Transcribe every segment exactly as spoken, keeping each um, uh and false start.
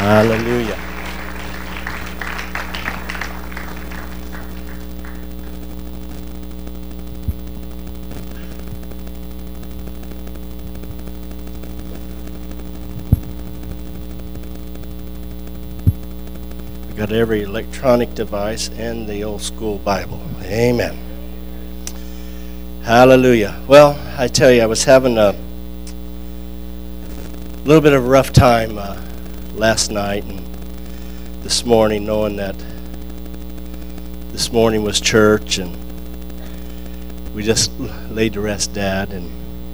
Hallelujah. We got every electronic device and the old school Bible. Amen. Hallelujah. Well, I tell you, I was having a little bit of a rough time uh, last night and this morning, knowing that this morning was church and we just laid to rest Dad, and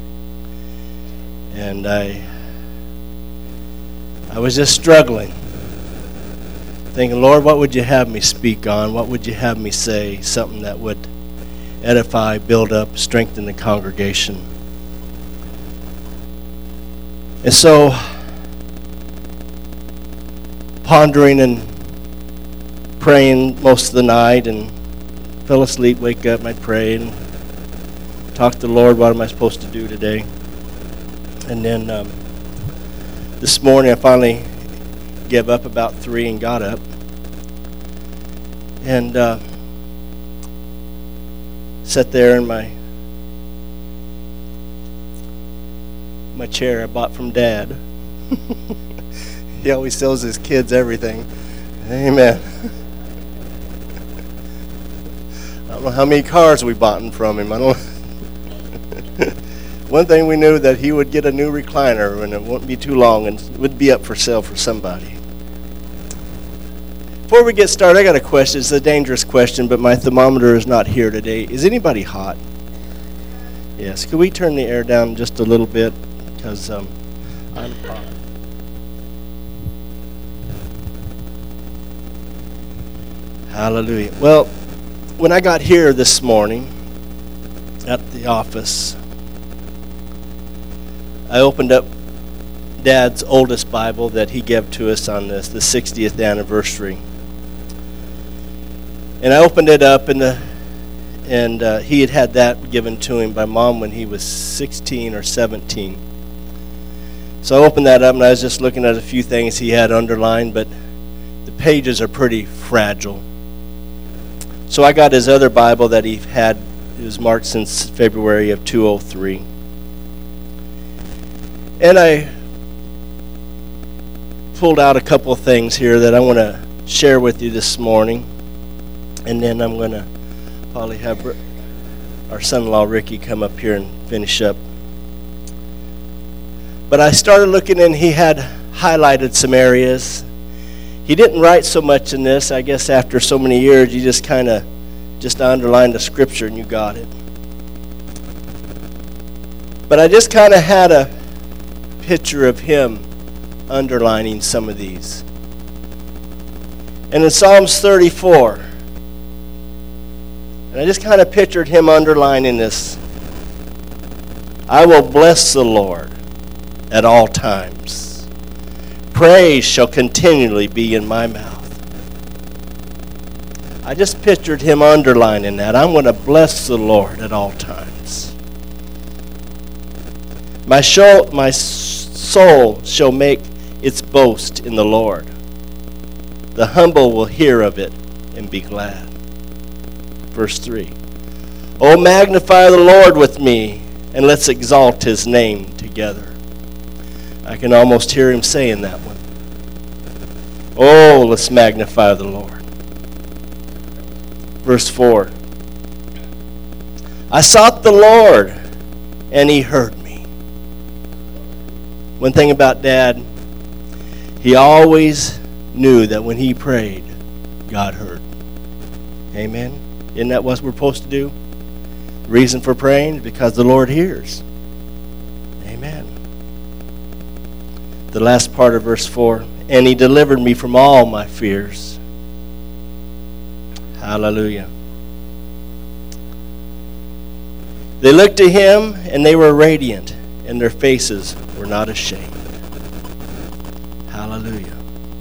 and I I was just struggling, thinking, Lord, what would you have me speak on? What would you have me say? Something that would edify, build up, strengthen the congregation. And so, pondering and praying most of the night, and fell asleep, wake up, and I'd pray and talk to the Lord, what am I supposed to do today? And then um, this morning I finally gave up about three and got up. And uh, sat there in my my chair I bought from Dad. He always tells his kids everything. Amen. I don't know how many cars we bought from him. I don't. One thing we knew, that he would get a new recliner, and it wouldn't be too long, and it would be up for sale for somebody. Before we get started, I got a question. It's a dangerous question, but my thermometer is not here today. Is anybody hot? Yes. Could we turn the air down just a little bit? Because um, I'm hot. Hallelujah. Well, when I got here this morning at the office, I opened up Dad's oldest Bible that he gave to us on this, the sixtieth anniversary. And I opened it up, and the, and uh, he had had that given to him by Mom when he was sixteen or seventeen. So I opened that up, and I was just looking at a few things he had underlined, but the pages are pretty fragile. So I got his other Bible that he had. It was marked since February of two oh three. And I pulled out a couple of things here that I want to share with you this morning. And then I'm going to probably have our son-in-law Ricky come up here and finish up. But I started looking, and he had highlighted some areas. He didn't write so much in this. I guess after so many years, you just kind of just underlined the scripture and you got it. But I just kind of had a picture of him underlining some of these. And in Psalms thirty-four, and I just kind of pictured him underlining this. I will bless the Lord at all times. Praise shall continually be in my mouth. I just pictured him underlining that. I'm going to bless the Lord at all times. My soul, my soul shall make its boast in the Lord. The humble will hear of it and be glad. Verse three. Oh, magnify the Lord with me, and let's exalt his name together. I can almost hear him saying that one. Oh, let's magnify the Lord. Verse four. I sought the Lord, and he heard me. One thing about Dad, he always knew that when he prayed, God heard. Amen? Isn't that what we're supposed to do? The reason for praying is because the Lord hears. Amen. The last part of verse four. And he delivered me from all my fears. Hallelujah. They looked to him, and they were radiant, and their faces were not ashamed. Hallelujah.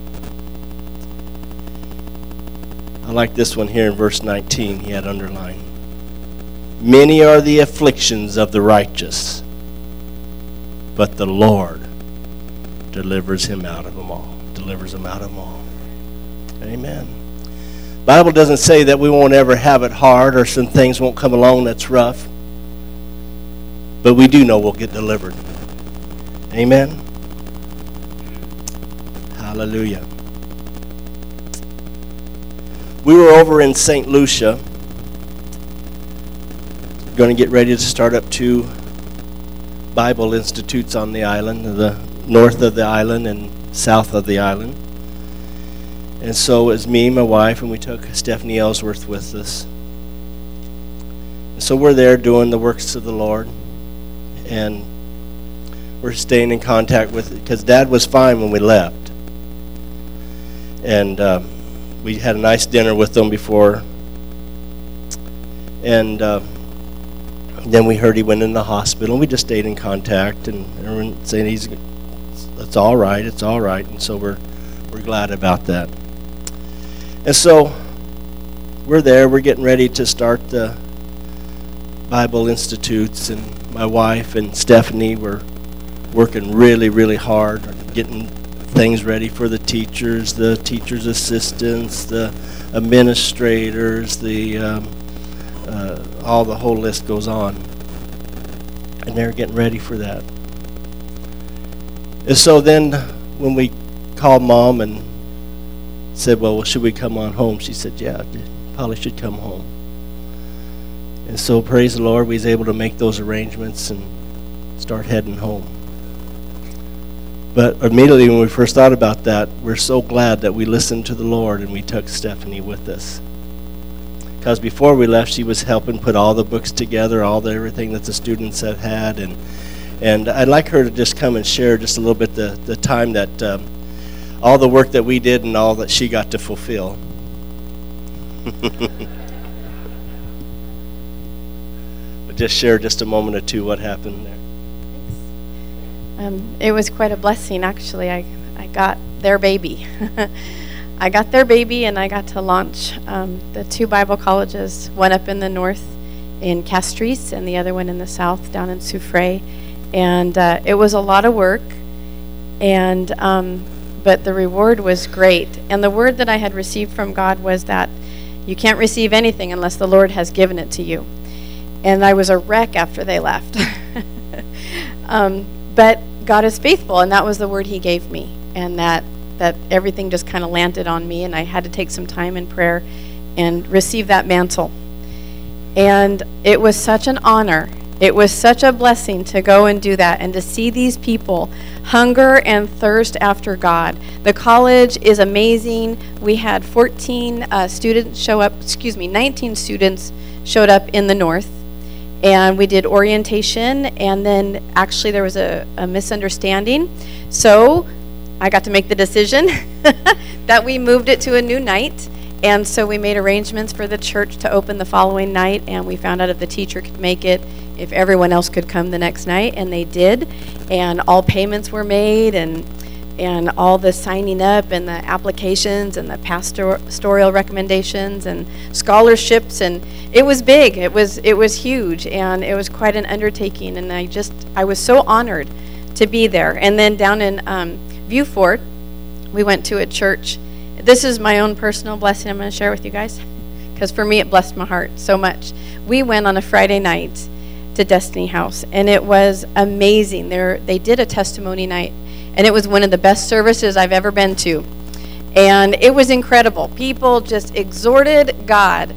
I like this one here in verse nineteen, he had underlined. Many are the afflictions of the righteous, but the Lord delivers him out of them all. delivers them out of them all. Amen. The Bible doesn't say that we won't ever have it hard or some things won't come along that's rough. But we do know we'll get delivered. Amen. Hallelujah. We were over in Saint Lucia, going to get ready to start up two Bible institutes on the island, the north of the island and south of the island. And so it was me, my wife, and we took Stephanie Ellsworth with us. And so we're there doing the works of the Lord. And we're staying in contact with it because Dad was fine when we left. And uh, we had a nice dinner with them before. And uh, then we heard he went in the hospital. And we just stayed in contact. And everyone saying, he's, it's all right, it's all right. And so we're, we're glad about that. And so we're there. We're getting ready to start the Bible Institutes. And my wife and Stephanie were working really, really hard, getting things ready for the teachers, the teachers' assistants, the administrators, the um, uh, all the whole list goes on. And they're getting ready for that. And so then when we called Mom and said, well, should we come on home? She said, yeah, probably should come home. And so praise the Lord, we was able to make those arrangements and start heading home. But immediately when we first thought about that, we're so glad that we listened to the Lord and we took Stephanie with us. Because before we left, she was helping put all the books together, all the everything that the students have had. And and I'd like her to just come and share just a little bit the, the time that um, all the work that we did and all that she got to fulfill. But just share just a moment or two what happened there. Um, it was quite a blessing, actually. I, I got their baby. I got their baby, and I got to launch um, the two Bible colleges, one up in the north in Castries and the other one in the south down in Soufrière. And uh, it was a lot of work, and um, but the reward was great. And the word that I had received from God was that you can't receive anything unless the Lord has given it to you. And I was a wreck after they left. um, but God is faithful, and that was the word he gave me. And that, that everything just kind of landed on me, and I had to take some time in prayer and receive that mantle. And it was such an honor. It was such a blessing to go and do that and to see these people hunger and thirst after God. The college is amazing. We had fourteen uh, students show up, excuse me, nineteen students showed up in the north. And we did orientation, and then actually there was a, a misunderstanding. So I got to make the decision that we moved it to a new night. And so we made arrangements for the church to open the following night, and we found out if the teacher could make it, if everyone else could come the next night, and they did. And all payments were made, and and all the signing up and the applications and the pastoral recommendations and scholarships, and it was big. It was it was huge, and it was quite an undertaking. And I just I was so honored to be there. And then down in um, Vieux Fort, we went to a church. This is my own personal blessing I'm going to share with you guys, because for me it blessed my heart so much. We went on a Friday night to Destiny House, and it was amazing. There they did a testimony night, and it was one of the best services I've ever been to. And it was incredible. People just exhorted God,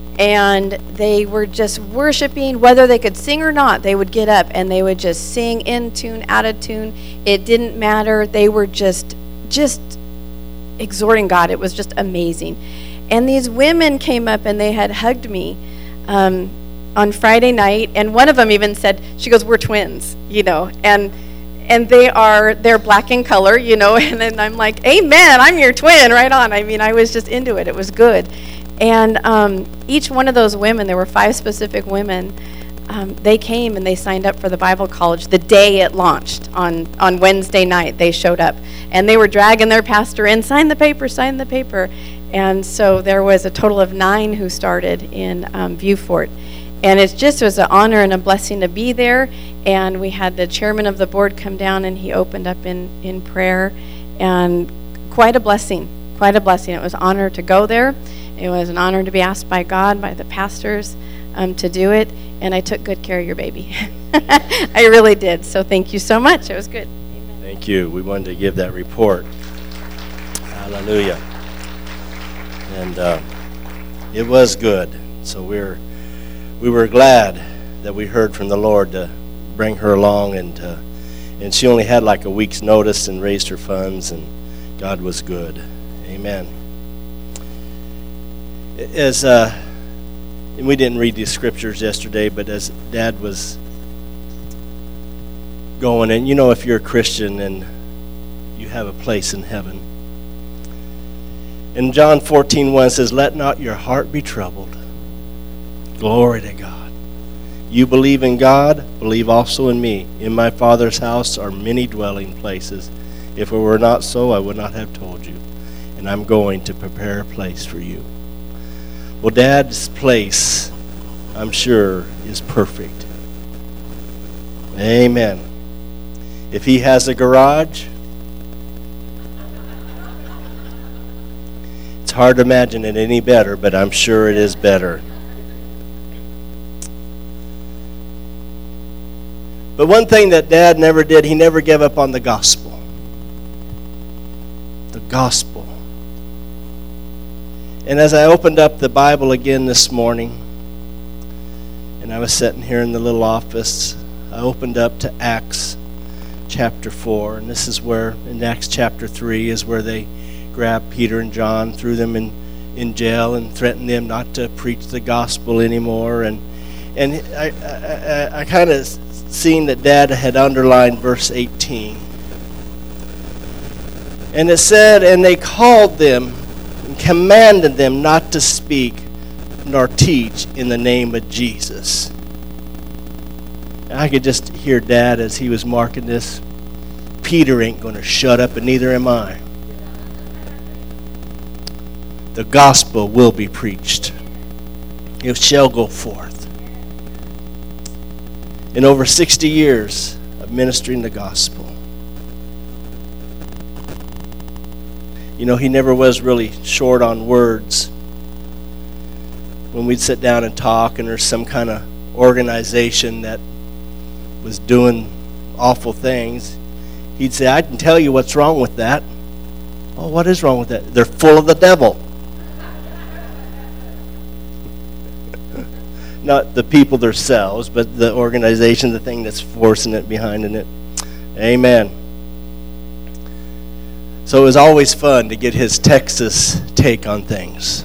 and they were just worshiping. Whether they could sing or not, they would get up and they would just sing in tune, out of tune. It didn't matter. They were just just exhorting God. It was just amazing. And these women came up and they had hugged me um, on Friday night, and one of them even said, she goes, we're twins, you know, and and they are, they're black in color, you know, and then I'm like, amen, I'm your twin, right on. I mean, I was just into it. It was good. And um, each one of those women, there were five specific women, um, they came and they signed up for the Bible college the day it launched on, on Wednesday night. They showed up, and they were dragging their pastor in, sign the paper, sign the paper. And so there was a total of nine who started in um, Vieux Fort. And it just was an honor and a blessing to be there. And we had the chairman of the board come down, and he opened up in, in prayer. And quite a blessing, quite a blessing. It was an honor to go there. It was an honor to be asked by God, by the pastors, um, to do it, and I took good care of your baby. I really did, so thank you so much. It was good. Amen. Thank you. We wanted to give that report. Hallelujah. And uh, it was good. So we're we were glad that we heard from the Lord to bring her along, and uh, and she only had like a week's notice and raised her funds, and God was good. Amen. As uh, and we didn't read these scriptures yesterday, but as Dad was going, and you know, if you're a Christian and you have a place in heaven. In John fourteen one says, "Let not your heart be troubled." Glory to God. You believe in God, believe also in me. In my Father's house are many dwelling places. If it were not so, I would not have told you. And I'm going to prepare a place for you. Well, Dad's place, I'm sure, is perfect. Amen. If he has a garage, it's hard to imagine it any better, but I'm sure it is better. But one thing that Dad never did, he never gave up on the gospel. The gospel. And as I opened up the Bible again this morning, and I was sitting here in the little office, I opened up to Acts chapter four, and this is where, in Acts chapter three, is where they grabbed Peter and John, threw them in, in jail, and threatened them not to preach the gospel anymore. And and I, I, I kind of seen that Dad had underlined verse eighteen. And it said, "And they called them and commanded them not to speak nor teach in the name of Jesus." And I could just hear Dad as he was marking this. Peter ain't going to shut up, and neither am I. The gospel will be preached. It shall go forth. In over sixty years of ministering the gospel, you know, he never was really short on words. When we'd sit down and talk, and there's some kind of organization that was doing awful things, he'd say, "I can tell you what's wrong with that." "Oh, what is wrong with that?" "They're full of the devil." Not the people themselves, but the organization, the thing that's forcing it, behind it. Amen. So it was always fun to get his Texas take on things.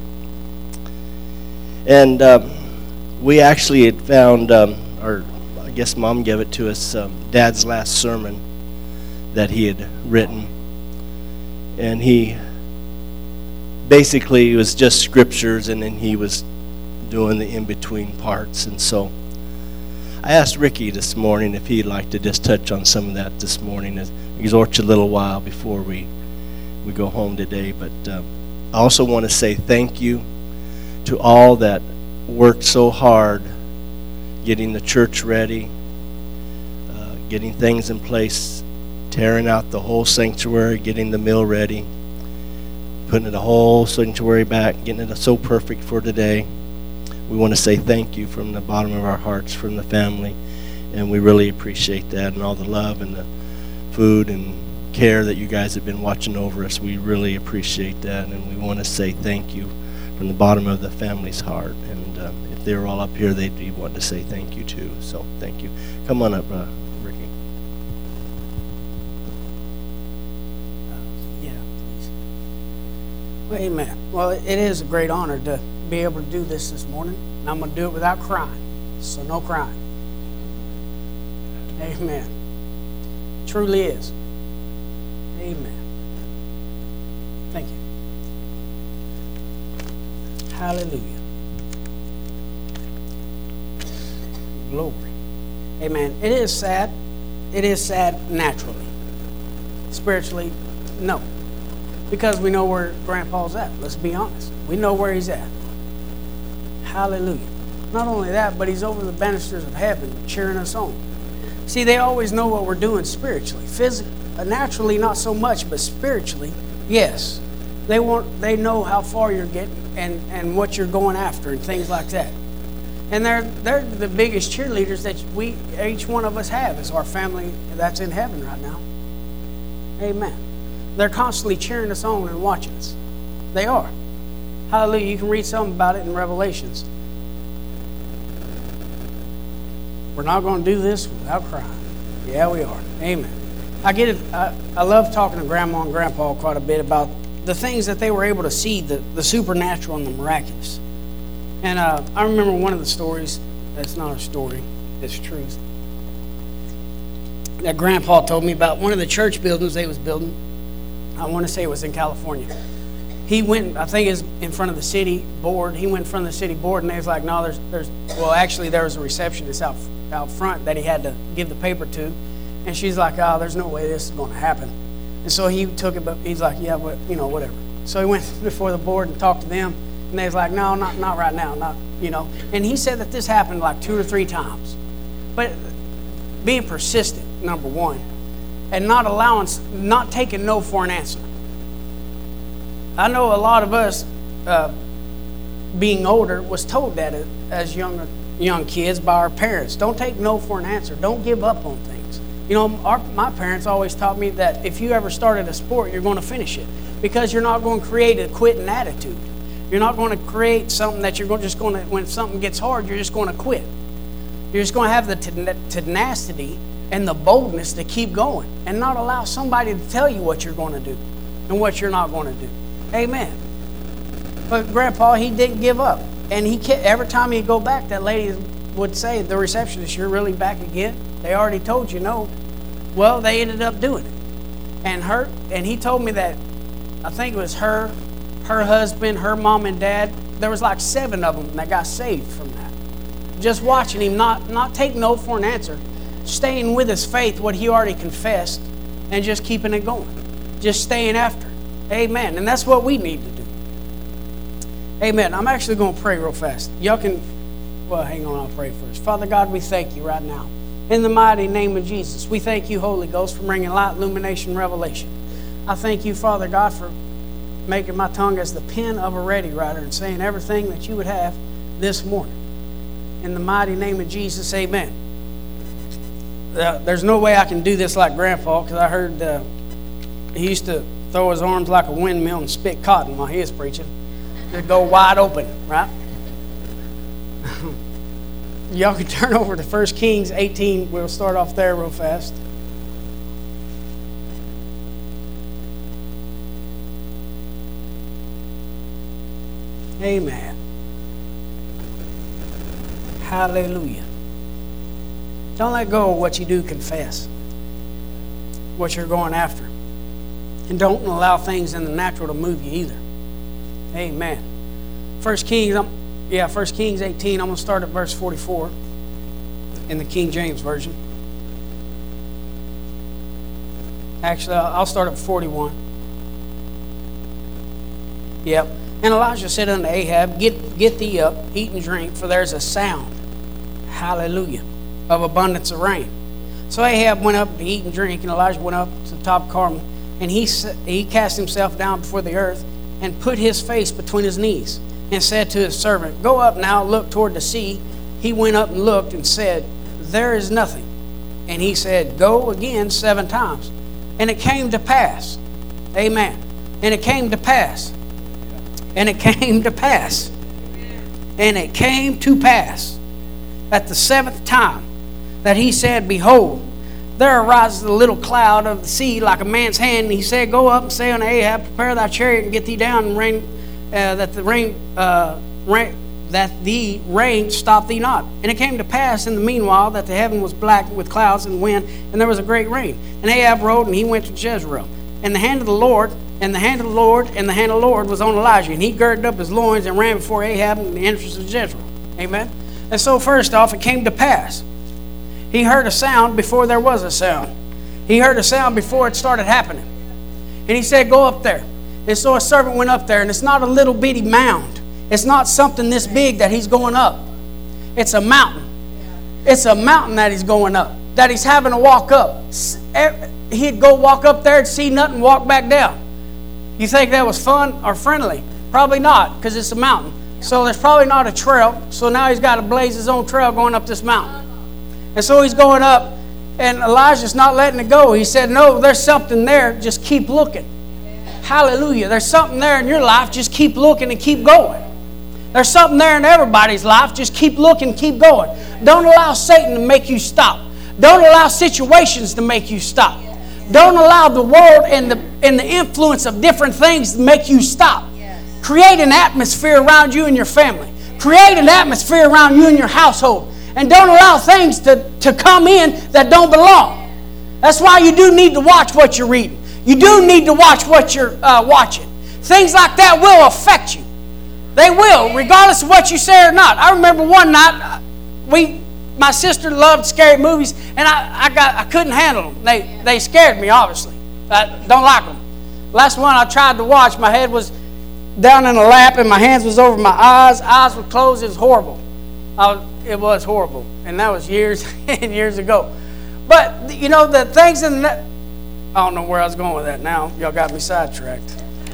And um, we actually had found, um, or I guess Mom gave it to us, um, Dad's last sermon that he had written. And he basically, it was just scriptures, and then he was doing the in-between parts. And so I asked Ricky this morning if he'd like to just touch on some of that this morning, as exhort you a little while before we we go home today. But uh, I also want to say thank you to all that worked so hard getting the church ready, uh, getting things in place, tearing out the whole sanctuary, getting the mill ready, putting the whole sanctuary back, getting it so perfect for today. We want to say thank you from the bottom of our hearts, from the family, and we really appreciate that, and all the love and the food and care that you guys have been watching over us. We really appreciate that, and we want to say thank you from the bottom of the family's heart. And uh, if they were all up here, they'd be wanting to say thank you too. So thank you. Come on up, uh, Ricky. Uh, yeah, please. Well, amen. Well, it is a great honor to be able to do this this morning, and I'm going to do it without crying, so no crying. Amen. Truly is. Amen. Thank you. Hallelujah. Glory. Amen. It is sad. It is sad naturally. Spiritually, no. Because we know where Grandpa's at. Let's be honest. We know where he's at. Hallelujah. Not only that, but he's over the banisters of heaven cheering us on. See, they always know what we're doing spiritually. Physically, naturally, not so much, but spiritually, yes. They want, they know how far you're getting and, and what you're going after and things like that. And they're they're the biggest cheerleaders that we each one of us have is our family that's in heaven right now. Amen. They're constantly cheering us on and watching us. They are. Hallelujah. You can read something about it in Revelations. We're not going to do this without crying. Yeah, we are. Amen. I get it. I, I love talking to Grandma and Grandpa quite a bit about the things that they were able to see, the, the supernatural and the miraculous. And uh, I remember one of the stories, that's not a story, it's truth, that Grandpa told me about one of the church buildings they was building. I want to say it was in California. He went, I think it's in front of the city board. He went in front of the city board and they was like, no, there's, there's, well, actually there was a receptionist out, out front that he had to give the paper to. And she's like, oh, there's no way this is going to happen. And so he took it, but he's like, yeah, but, you know, whatever. So he went before the board and talked to them. And they was like, no, not not right now, not, you know. And he said that this happened like two or three times. But being persistent, number one, and not allowing, not taking no for an answer. I know a lot of us, uh, being older, was told that as young, young kids by our parents. Don't take no for an answer. Don't give up on things. You know, our, my parents always taught me that if you ever started a sport, you're going to finish it. Because you're not going to create a quitting attitude. You're not going to create something that you're just going to, when something gets hard, you're just going to quit. You're just going to have the tenacity and the boldness to keep going and not allow somebody to tell you what you're going to do and what you're not going to do. Amen. But Grandpa, he didn't give up. And he kept, every time he'd go back, that lady would say, the receptionist, you're really back again? They already told you no. Well, they ended up doing it. And her, and he told me that, I think it was her, her husband, her mom and dad, there was like seven of them that got saved from that. Just watching him not, not take no for an answer, staying with his faith, what he already confessed, and just keeping it going. Just staying after. Amen. And that's what we need to do. Amen. I'm actually going to pray real fast. Y'all can, well, hang on, I'll pray first. Father God, we thank you right now. In the mighty name of Jesus, we thank you, Holy Ghost, for bringing light, illumination, revelation. I thank you, Father God, for making my tongue as the pen of a ready writer and saying everything that you would have this morning. In the mighty name of Jesus, amen. Uh, there's no way I can do this like Grandpa, because I heard uh, he used to throw his arms like a windmill and spit cotton while he was preaching. Just go wide open, right? Y'all can turn over to First Kings eighteen. We'll start off there real fast. Amen. Hallelujah. Don't let go of what you do confess, what you're going after. And don't allow things in the natural to move you either. Amen. First Kings, I'm, yeah, First Kings eighteen, I'm going to start at verse forty-four in the King James Version. Actually, I'll start at forty-one. Yep. And Elijah said unto Ahab, Get, get thee up, eat and drink, for there's a sound, hallelujah, of abundance of rain. So Ahab went up to eat and drink, and Elijah went up to the top of Carmel, and he, he cast himself down before the earth and put his face between his knees and said to his servant, Go up now, look toward the sea. He went up and looked and said, There is nothing. And he said, Go again seven times. And it came to pass. Amen. And it came to pass. And it came to pass. And it came to pass at the seventh time that he said, Behold, there arises a little cloud of the sea like a man's hand. And he said, Go up and say unto Ahab, Prepare thy chariot and get thee down, and rain, uh, that the rain, uh, rain, that the rain stop thee not. And it came to pass in the meanwhile that the heaven was black with clouds and wind, and there was a great rain. And Ahab rode, and he went to Jezreel. And the hand of the Lord, and the hand of the Lord, and the hand of the Lord was on Elijah. And he girded up his loins and ran before Ahab in the entrance of Jezreel. Amen. And so first off, it came to pass. He heard a sound before there was a sound. He heard a sound before it started happening. And he said, Go up there. And so a servant went up there, and it's not a little bitty mound. It's not something this big that he's going up. It's a mountain. It's a mountain that he's going up. that he's having to walk up. He'd go walk up there and see nothing, walk back down. You think that was fun or friendly? Probably not, because it's a mountain. So there's probably not a trail. So now he's got to blaze his own trail going up this mountain. And so he's going up, and Elijah's not letting it go. He said, no, there's something there. Just keep looking. Hallelujah. There's something there in your life. Just keep looking and keep going. There's something there in everybody's life. Just keep looking, keep going. Don't allow Satan to make you stop. Don't allow situations to make you stop. Don't allow the world and the, and the influence of different things to make you stop. Create an atmosphere around you and your family. Create an atmosphere around you and your household. And don't allow things to, to come in that don't belong. That's why you do need to watch what you're reading. You do need to watch what you're uh, watching. Things like that will affect you. They will, regardless of what you say or not. I remember one night, we, my sister loved scary movies, and I, I got I couldn't handle them. They they scared me, obviously. I don't like them. Last one I tried to watch, my head was down in a lap, and my hands was over my eyes. Eyes were closed. It was horrible. I was, it was horrible, and that was years and years ago. But you know the things in the. I don't know where I was going with that now. Y'all got me sidetracked.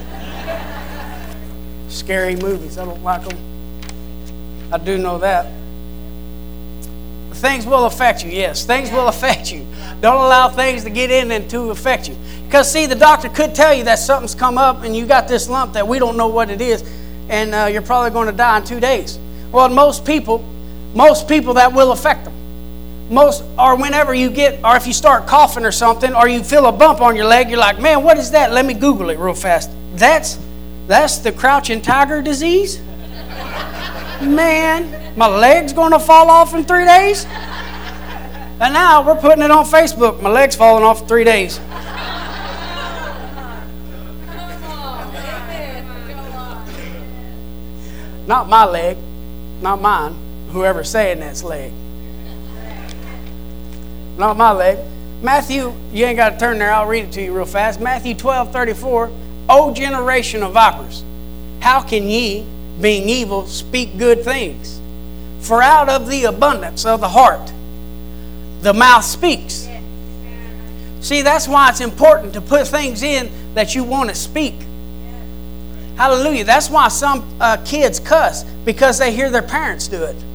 Scary movies. I don't like them. I do know that. Things will affect you. Yes, things will affect you. Don't allow things to get in and to affect you. Because, see, the doctor could tell you that something's come up and you got this lump that we don't know what it is, and uh, you're probably going to die in two days. Well, most people, most people that will affect them. Most, or whenever you get, or if you start coughing or something, or you feel a bump on your leg, you're like, man, what is that? Let me Google it real fast. That's that's the crouching tiger disease? Man, my leg's going to fall off in three days? And now we're putting it on Facebook. My leg's falling off in three days. Not my leg, not mine. Whoever's saying that's leg. Not my leg. Matthew, you ain't got to turn there. I'll read it to you real fast. Matthew twelve thirty-four. O generation of vipers, how can ye, being evil, speak good things? For out of the abundance of the heart, the mouth speaks. See, that's why it's important to put things in that you want to speak. Hallelujah. That's why some uh, kids cuss, because they hear their parents do it.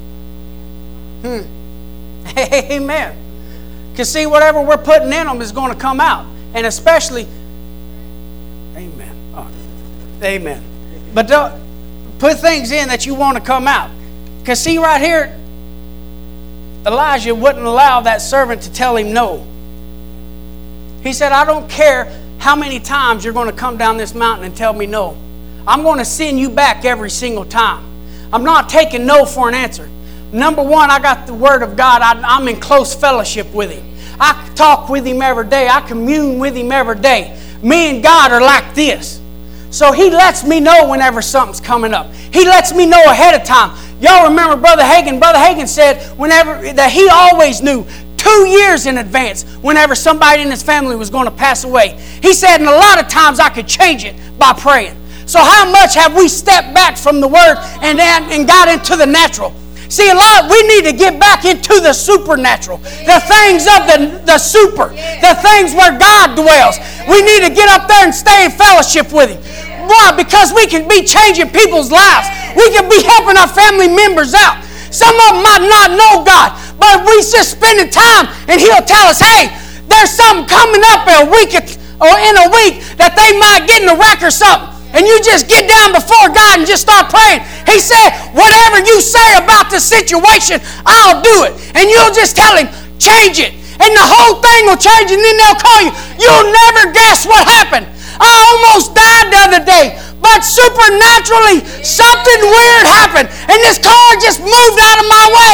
Hmm. Amen. Because see, whatever we're putting in them is going to come out. And especially, amen. Oh, amen. But don't put things in that you want to come out. Because see, right here, Elijah wouldn't allow that servant to tell him no. He said, I don't care how many times you're going to come down this mountain and tell me no. I'm going to send you back every single time. I'm not taking no for an answer. Number one, I got the Word of God. I, I'm in close fellowship with Him. I talk with Him every day. I commune with Him every day. Me and God are like this. So He lets me know whenever something's coming up. He lets me know ahead of time. Y'all remember Brother Hagin? Brother Hagin said whenever that he always knew two years in advance whenever somebody in his family was going to pass away. He said, and a lot of times I could change it by praying. So how much have we stepped back from the Word and, and, and got into the natural? See, a lot, we need to get back into the supernatural. The things of the, the super. The things where God dwells. We need to get up there and stay in fellowship with Him. Why? Because we can be changing people's lives. We can be helping our family members out. Some of them might not know God, but we just spending time and He'll tell us, hey, there's something coming up in a week or in a week that they might get in a wreck or something. And you just get down before God and just start praying. He said, whatever you say about the situation, I'll do it. And you'll just tell Him, change it. And the whole thing will change, and then they'll call you. You'll never guess what happened. I almost died the other day, but supernaturally something weird happened. And this car just moved out of my way.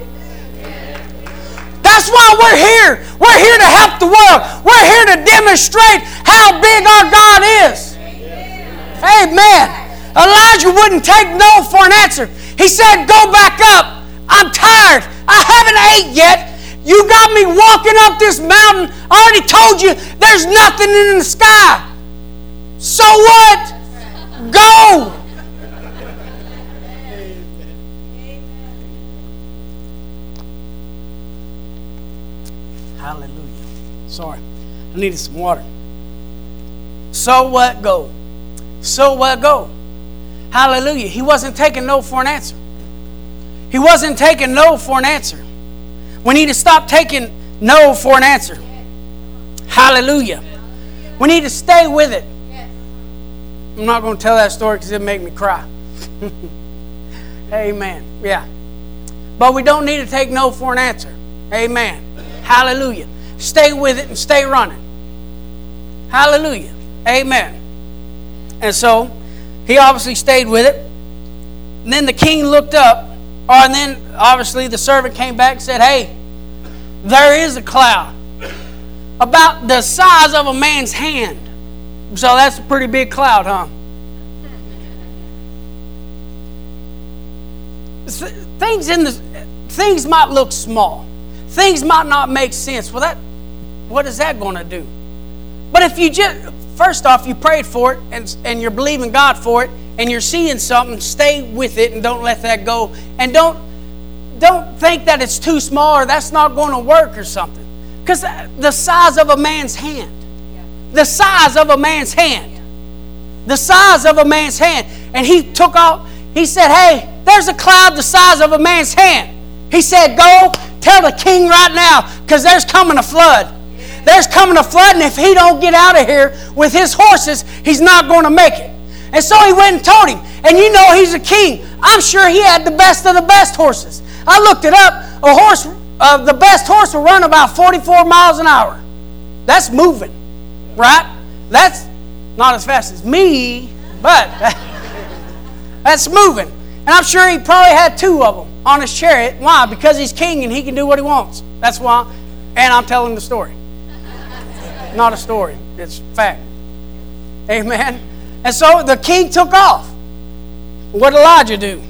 That's why we're here. We're here to help the world. We're here to demonstrate how big our God is. Amen. Elijah wouldn't take no for an answer. He said, go back up. I'm tired. I haven't ate yet. You got me walking up this mountain. I already told you there's nothing in the sky. So what? Go. Sorry. I needed some water. So what, go. So what, go. Hallelujah. He wasn't taking no for an answer. He wasn't taking no for an answer. We need to stop taking no for an answer. Hallelujah. We need to stay with it. I'm not going to tell that story because it'll make me cry. Amen. Yeah. But we don't need to take no for an answer. Amen. Hallelujah. Stay with it and stay running. Hallelujah. Amen. And so, he obviously stayed with it. And then the king looked up, or and then obviously the servant came back and said, hey, there is a cloud about the size of a man's hand. So that's a pretty big cloud, huh? Things in the things might look small. Things might not make sense. Well, that what is that going to do? But if you just first off, you prayed for it and, and you're believing God for it and you're seeing something, stay with it and don't let that go. And don't don't think that it's too small or that's not going to work or something. Because the size of a man's hand. The size of a man's hand. The size of a man's hand. And he took off, he said, hey, there's a cloud the size of a man's hand. He said, go tell the king right now because there's coming a flood. There's coming a flood, and if he don't get out of here with his horses, he's not going to make it. And so he went and told him. And you know he's a king. I'm sure he had the best of the best horses. I looked it up. A horse, uh, the best horse will run about forty-four miles an hour. That's moving, right? That's not as fast as me, but that's moving. And I'm sure he probably had two of them on his chariot. Why? Because he's king and he can do what he wants. That's why. And I'm telling the story. Not a story. It's fact. Amen. And so the king took off. What did Elijah do?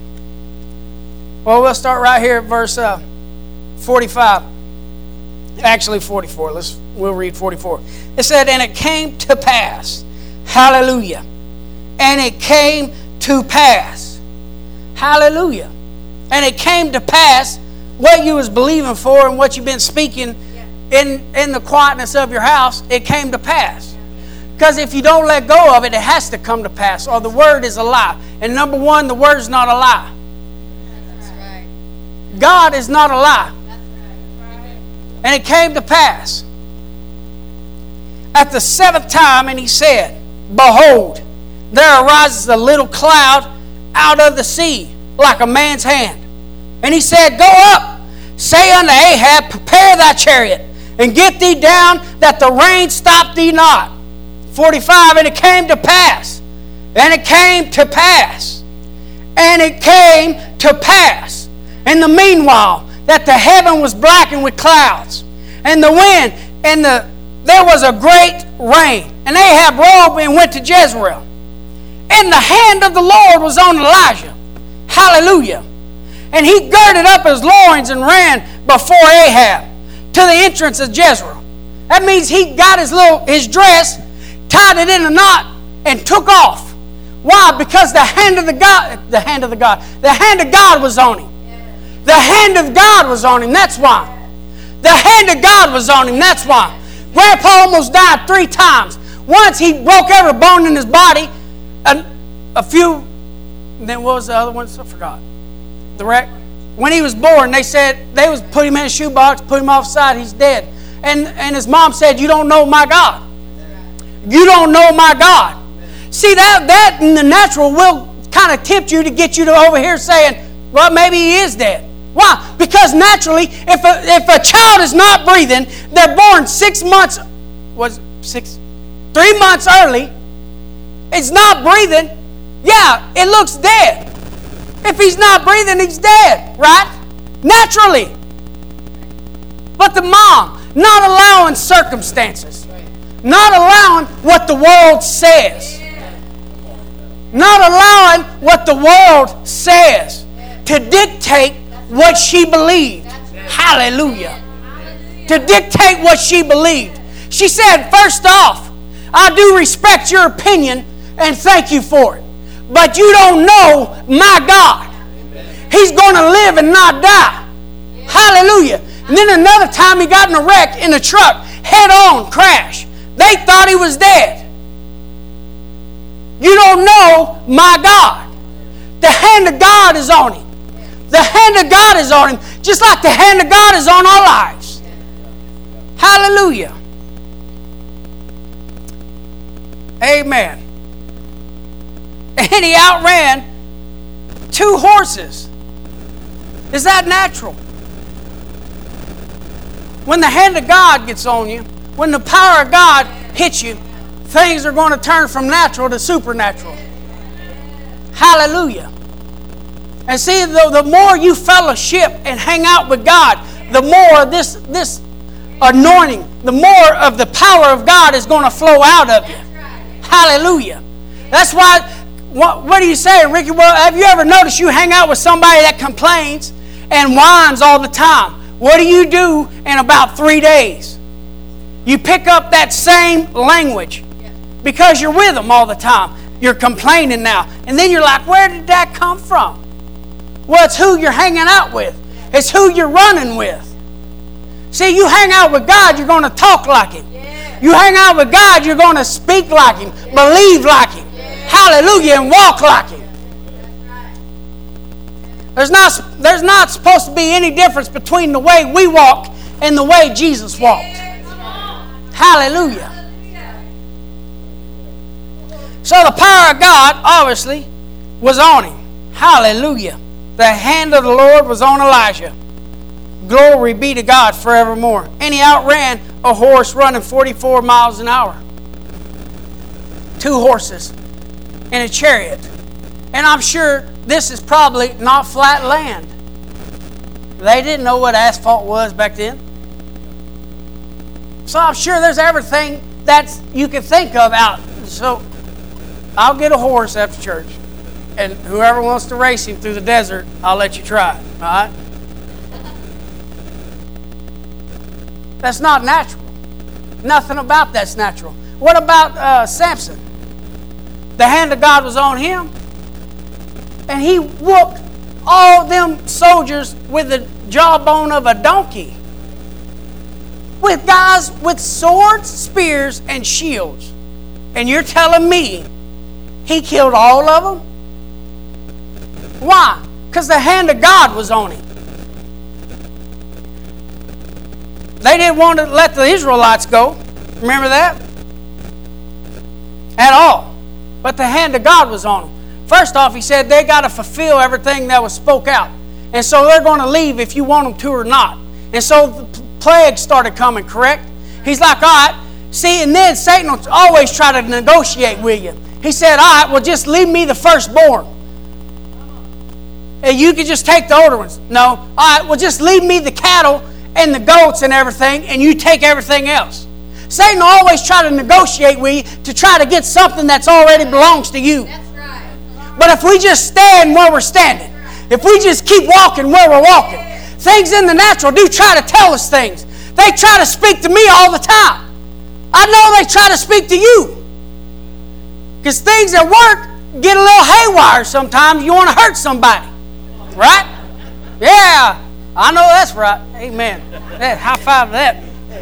Well, we'll start right here at verse uh, forty-five. Actually, forty-four. Let's we'll read forty-four. It said, and it came to pass. Hallelujah. And it came to pass. Hallelujah. And it came to pass what you was believing for and what you've been speaking in, in the quietness of your house, it came to pass. Because if you don't let go of it, it has to come to pass, or the word is a lie. And number one, the word is not a lie. That's right. God is not a lie. That's right. And it came to pass at the seventh time, and he said, behold, there arises a little cloud out of the sea, like a man's hand. And he said, go up, say unto Ahab, prepare thy chariot, and get thee down, that the rain stop thee not. forty-five, and it came to pass, and it came to pass, and it came to pass, in the meanwhile, that the heaven was blackened with clouds, and the wind, and the there was a great rain. And Ahab rose and went to Jezreel. And the hand of the Lord was on Elijah. Hallelujah. And he girded up his loins and ran before Ahab to the entrance of Jezreel. That means he got his little his dress, tied it in a knot, and took off. Why? Because the hand of the God, the hand of the God, the hand of God was on him. The hand of God was on him. That's why. The hand of God was on him. That's why. Grandpa almost died three times. Once he broke every bone in his body. A, a few, and then what was the other one? I forgot. The wreck. When he was born, they said they was put him in a shoebox, put him offside. He's dead. And and his mom said, "You don't know my God. You don't know my God." See, that that in the natural will kind of tempt you to get you to over here saying, "Well, maybe he is dead." Why? Because naturally, if a, if a child is not breathing, they're born six months, was six, three months early. It's not breathing. Yeah, it looks dead. If he's not breathing, he's dead, right? Naturally. But the mom, not allowing circumstances, not allowing what the world says, not allowing what the world says to dictate what she believed. Hallelujah. To dictate what she believed. She said, first off, I do respect your opinion and thank you for it. But you don't know my God. He's going to live and not die. Hallelujah. And then another time he got in a wreck in a truck. head-on crash. They thought he was dead. You don't know my God. The hand of God is on him. The hand of God is on him, just like the hand of God is on our lives. Hallelujah. Amen. And he outran two horses. Is that natural? When the hand of God gets on you, when the power of God hits you, things are going to turn from natural to supernatural. Hallelujah. And see, the, the more you fellowship and hang out with God, the more this, this anointing, the more of the power of God is going to flow out of you. Hallelujah. That's why, what, what do you say, Ricky? Well, have you ever noticed you hang out with somebody that complains and whines all the time? What do you do in about three days? You pick up that same language because you're with them all the time. You're complaining now. And then you're like, where did that come from? Well, it's who you're hanging out with. It's who you're running with. See, you hang out with God, you're going to talk like Him. You hang out with God, you're going to speak like Him, believe like Him. Hallelujah, and walk like Him. There's not, there's not supposed to be any difference between the way we walk and the way Jesus walked. Hallelujah. So the power of God, obviously, was on him. Hallelujah. The hand of the Lord was on Elijah. Glory be to God forevermore. And he outran a horse running forty-four miles an hour. Two horses in a chariot. And I'm sure this is probably not flat land. They didn't know what asphalt was back then. So I'm sure there's everything that you can think of out. So I'll get a horse after church. And whoever wants to race him through the desert, I'll let you try it. All right? That's not natural. Nothing about that's natural. What about uh, Samson? The hand of God was on him. And he whooped all them soldiers with the jawbone of a donkey. With guys with swords, spears, and shields. And you're telling me he killed all of them? Why? Because the hand of God was on him. They didn't want to let the Israelites go. Remember that? At all. But the hand of God was on them. First off, he said they got to fulfill everything that was spoke out. And so they're going to leave if you want them to or not. And so the plague started coming, correct? He's like, all right. See, and then Satan will always try to negotiate with you. He said, all right, well, just leave me the firstborn. And you can just take the older ones. No. All right, well, just leave me the cattle and the goats and everything, and you take everything else. Satan will always try to negotiate with you to try to get something that's already belongs to you. That's right. But if we just stand where we're standing, if we just keep walking where we're walking, things in the natural do try to tell us things. They try to speak to me all the time. I know they try to speak to you. Because things at work get a little haywire sometimes. You want to hurt somebody. Right? Yeah. I know that's right. Amen. That, high five to that.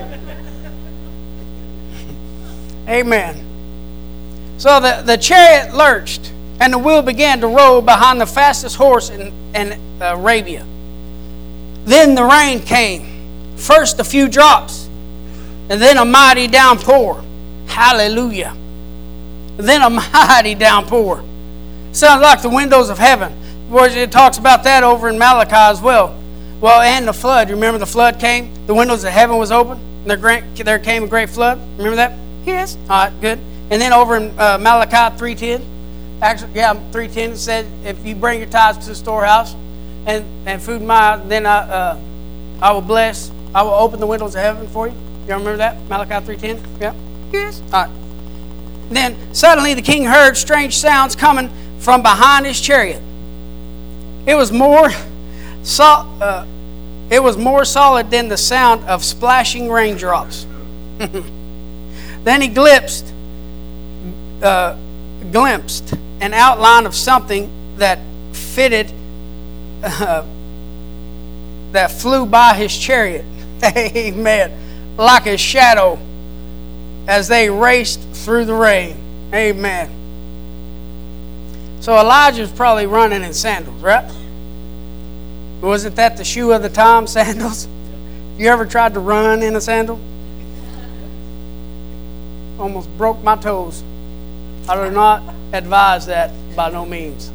Amen. So the, the chariot lurched, and the wheel began to roll behind the fastest horse in, in Arabia. Then the rain came. First a few drops, and then a mighty downpour. Hallelujah. Then a mighty downpour. Sounds like the windows of heaven. It talks about that over in Malachi as well. Well, and the flood. You remember the flood came? The windows of heaven was open. And there, great, there came a great flood. Remember that? Yes. All right, good. And then over in uh, Malachi three ten. Actually, yeah, three ten, it said, if you bring your tithes to the storehouse and, and food in my, then I, uh, I will bless. I will open the windows of heaven for you. Y'all remember that? Malachi three ten? Yeah? Yes. All right. Then suddenly the king heard strange sounds coming from behind his chariot. It was more sol- uh, it was more solid than the sound of splashing raindrops. Then he glimpsed, uh, glimpsed an outline of something that fitted, uh, that flew by his chariot. Amen. like a shadow as they raced through the rain. Amen. So Elijah's probably running in sandals, right? Wasn't that the shoe of the time, sandals? You ever tried to run in a sandal? Almost broke my toes. I do not advise that by no means.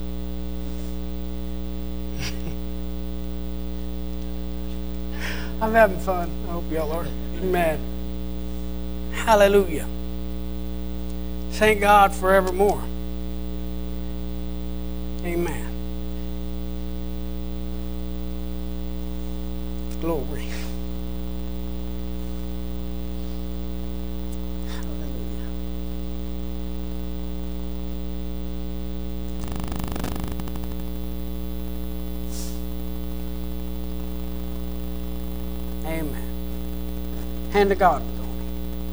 I'm having fun. I hope y'all are. Amen. Hallelujah. Thank God forevermore. Amen. Glory. Hallelujah. Amen. Hand of God was on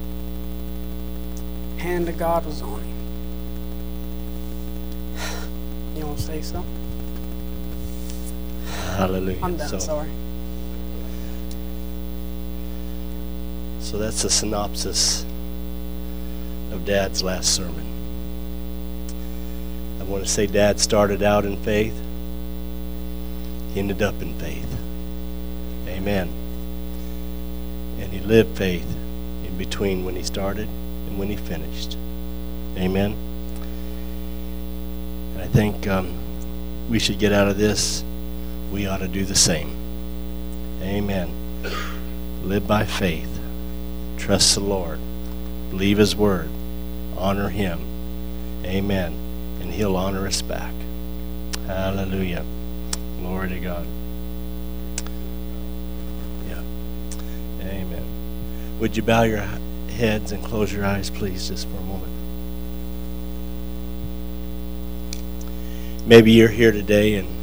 him. Hand of God was on him. You want to say something? Hallelujah. I'm done, so, sorry. So that's a synopsis of Dad's last sermon. I want to say Dad started out in faith. He ended up in faith. Amen. And he lived faith in between when he started and when he finished. Amen. And I think um, we should get out of this. We ought to do the same. Amen. Live by faith. Trust the Lord. Believe His word. Honor Him. Amen. And He'll honor us back. Hallelujah. Glory to God. Yeah. Amen. Would you bow your heads and close your eyes, please, just for a moment? Maybe you're here today and